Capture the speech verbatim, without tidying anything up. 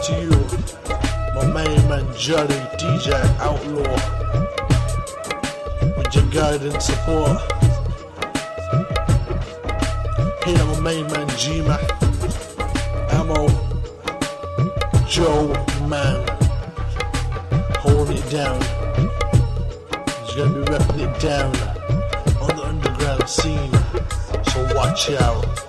to you, my main man Johnny, D J Outlaw, with your guidance support. Here my main man G-Mac, Ammo, Joe Man, holding it down. He's gonna be repping it down on the underground scene, so watch out.